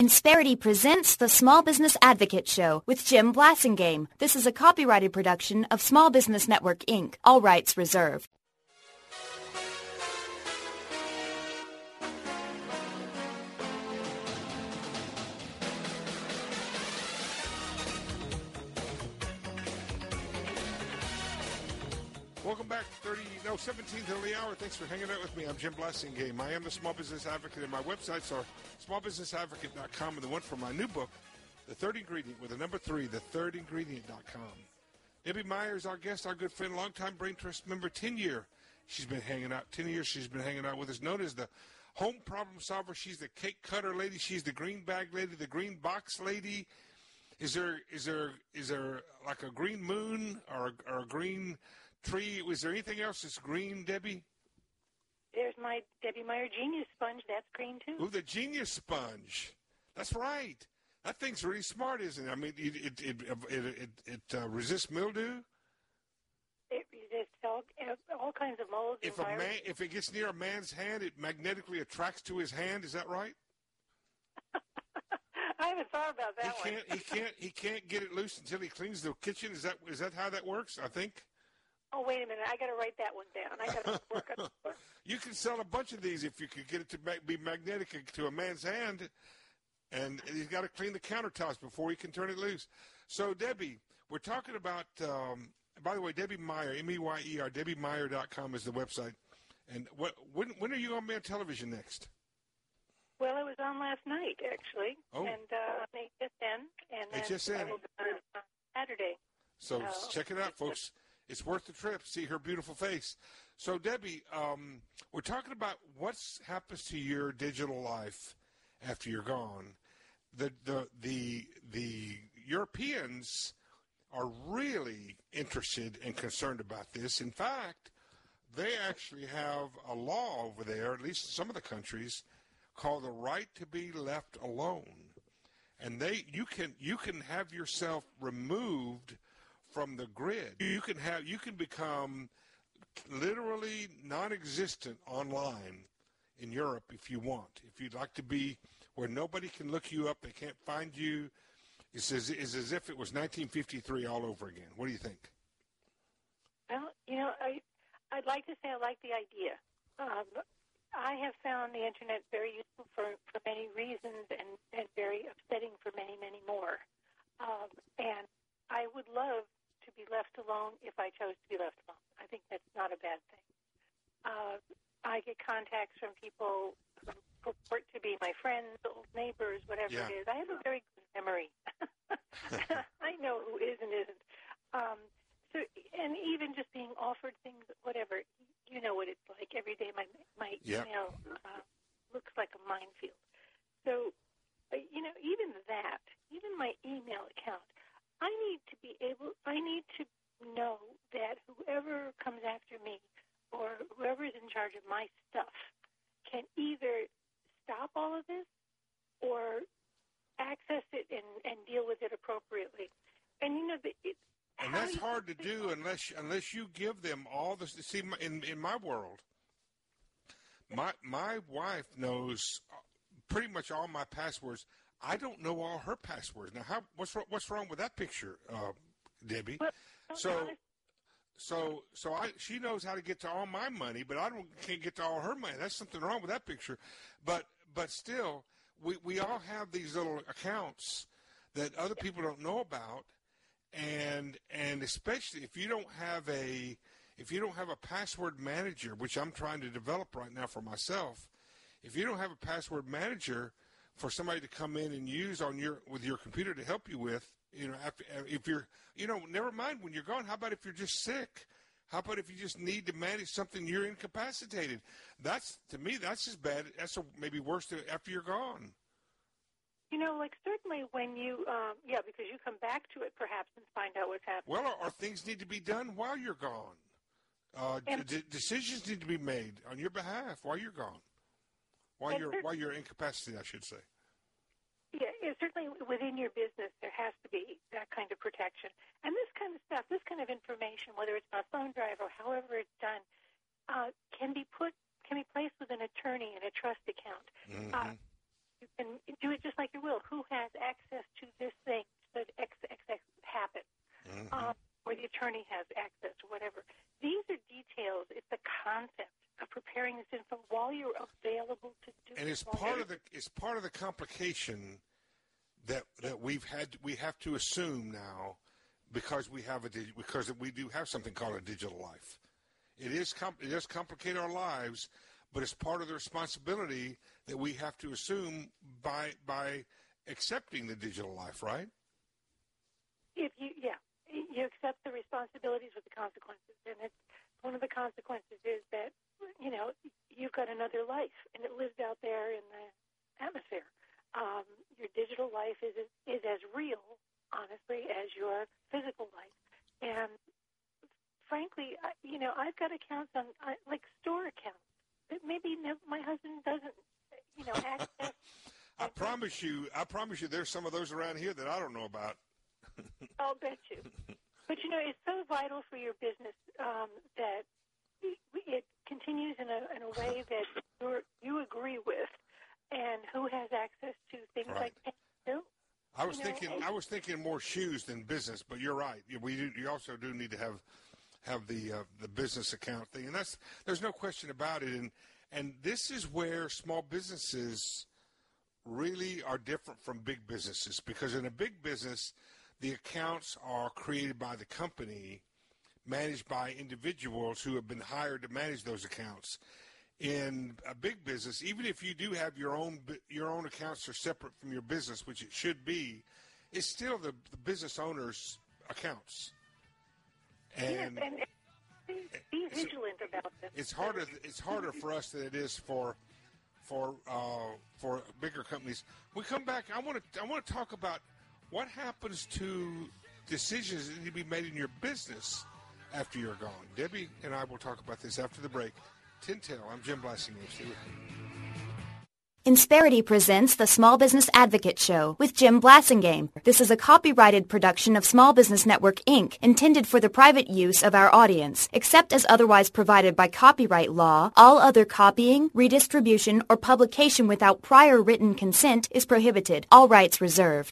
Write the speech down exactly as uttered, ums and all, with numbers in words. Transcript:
Insperity presents the Small Business Advocate Show with Jim Blasingame. This is a copyrighted production of Small Business Network, Incorporated. All rights reserved. Welcome back to thirty, no, seventeenth of the hour. Thanks for hanging out with me. I'm Jim Blasingame. I am the Small Business Advocate, and my websites are small business advocate dot com and the one for my new book, The Third Ingredient, with the number three, the third ingredient dot com. Debbie Meyer is our guest, our good friend, longtime Brain Trust member, ten year. She's been hanging out, ten years she's been hanging out with us, known as the home problem solver. She's the cake cutter lady. She's the green bag lady, the green box lady. Is there, is there, is there like a green moon or a, or a green tree? Was there anything else that's green, Debbie? There's my Debbie Meyer Genius Sponge. That's green, too. Ooh, the Genius Sponge. That's right. That thing's really smart, isn't it? I mean, it it it it, it, it uh, resists mildew. It resists all, all kinds of molds. If a man, if it gets near a man's hand, it magnetically attracts to his hand. Is that right? I haven't thought about that he one. Can't, he can't. He can't get it loose until he cleans the kitchen. Is that is that how that works? I think. Oh, wait a minute. I got to write that one down. I got to work on it. You can sell a bunch of these if you could get it to be magnetic to a man's hand, and he's got to clean the countertops before he can turn it loose. So, Debbie, we're talking about, um, by the way, Debbie Meyer, M E Y E R, Debbie Meyer dot com is the website. And what when when are you going to be on television next? Well, it was on last night, actually. Oh. And uh, on H S N. And then H S N. I will be on Saturday. So, Oh. check it out, folks. It's worth the trip. See her beautiful face. So, Debbie, um, we're talking about what happens to your digital life after you're gone. The the the the Europeans are really interested and concerned about this. In fact, they actually have a law over there, at least in some of the countries, called the right to be left alone. And they you can you can have yourself removed from the grid. You can have you can become literally non-existent online in Europe if you want. If you'd like to be where nobody can look you up, they can't find you. It's as, it's as if it was nineteen fifty-three all over again. What do you think? Well, you know, I, I'd like to say I like the idea. Um, I have found the Internet very useful for, for many reasons and, and very upsetting for many, many more. Um, and I would love to be left alone if I chose to be left alone. I think that's not a bad thing. Uh, I get contacts from people who purport to be my friends, old neighbors, whatever Yeah. it is. I have a very good memory. I know who is and isn't. Um, so, and even just being offered things, whatever, you know what it's like. Every day my, my Yep. email uh, looks like a minefield. So, uh, you know, even that, even my email account, I need to be able, I need to know that whoever comes after me or whoever is in charge of my stuff can either stop all of this or access it and, and deal with it appropriately. And, you know, the, it, And how that's you hard to think- do unless unless you give them all the. See, in in my world, my my wife knows pretty much all my passwords. I don't know all her passwords. Now, how what's wr- what's wrong with that picture, uh, Debbie? Well, So, honest- so so I she knows how to get to all my money, but I don't can't get to all her money. That's something wrong with that picture. But but still, we we all have these little accounts that other people don't know about. And and especially if you don't have a if you don't have a password manager, which I'm trying to develop right now for myself, if you don't have a password manager for somebody to come in and use on your with your computer to help you with, you know, after, if you're, you know, never mind when you're gone. How about if you're just sick? How about if you just need to manage something, you're incapacitated? That's to me, that's as bad. That's a, maybe worse than after you're gone. You know, like certainly when you, um, yeah, because you come back to it perhaps and find out what's happening. Well, or, or things need to be done while you're gone. Uh, And- d- decisions need to be made on your behalf while you're gone, while And you're there- while you're incapacitated, I should say. Yeah, it, certainly within your business there has to be that kind of protection. And this kind of stuff, this kind of information, whether it's on a phone drive or however it's done, uh, can be put, can be placed with an attorney in a trust account. Mm-hmm. Uh, you can do it just like your will. attorney has access or whatever. These are details. It's the concept of preparing this info while you're available to do it. And it's part of the it's part of the complication that that we've had we have to assume now because we have a because we do have something called a digital life. It is it does complicate our lives, but it's part of the responsibility that we have to assume by by accepting the digital life, right? If you yeah, you accept the responsibilities with the consequences, and it's one of the consequences is that you know you've got another life, and it lives out there in the atmosphere. Um, your digital life is is as real, honestly, as your physical life, and frankly, I, you know, I've got accounts on I, like store accounts that maybe no, my husband doesn't, you know, access. I promise you, I promise you, there's some of those around here that I don't know about. I'll bet you. But you know, it's so vital for your business um, that it continues in a in a way that you're, you agree with, and who has access to things Right. like that. I was You know, thinking, I was thinking more shoes than business, but you're right. We do, you also do need to have have the uh, the business account thing, and that's there's no question about it. And and this is where small businesses really are different from big businesses, because in a big business, the accounts are created by the company, managed by individuals who have been hired to manage those accounts. In a big business, even if you do have your own your own accounts are separate from your business, which it should be, it's still the, the business owner's accounts. And, yes, and be vigilant about this. It's harder. It's harder for us than it is for for uh, for bigger companies. We come back. I want to. I want to talk about what happens to decisions that need to be made in your business after you're gone. Debbie and I will talk about this after the break. Tintel, I'm Jim Blassingame. Stay with me. Insperity presents the Small Business Advocate Show with Jim Blassingame. This is a copyrighted production of Small Business Network, Incorporated, intended for the private use of our audience. Except as otherwise provided by copyright law, all other copying, redistribution, or publication without prior written consent is prohibited. All rights reserved.